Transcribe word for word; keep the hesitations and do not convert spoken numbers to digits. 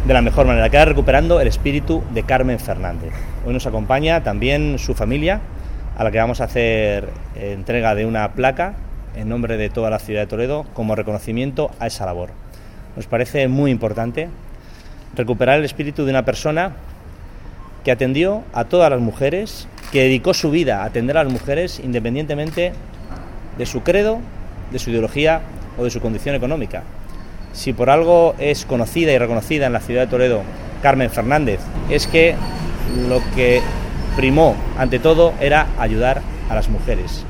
de la mejor manera, queda recuperando el espíritu de Carmen Fernández. Hoy nos acompaña también su familia, a la que vamos a hacer entrega de una placa en nombre de toda la ciudad de Toledo como reconocimiento a esa labor. Nos parece muy importante recuperar el espíritu de una persona que atendió a todas las mujeres, que dedicó su vida a atender a las mujeres independientemente de su credo, de su ideología o de su condición económica. Si por algo es conocida y reconocida en la ciudad de Toledo Carmen Fernández, es que lo que primó ante todo era ayudar a las mujeres.